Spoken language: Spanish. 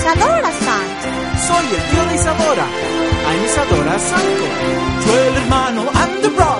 Isadora-san. Soy el tío de Isadora. I'm Isadora Sanko. Yo el hermano and the brother.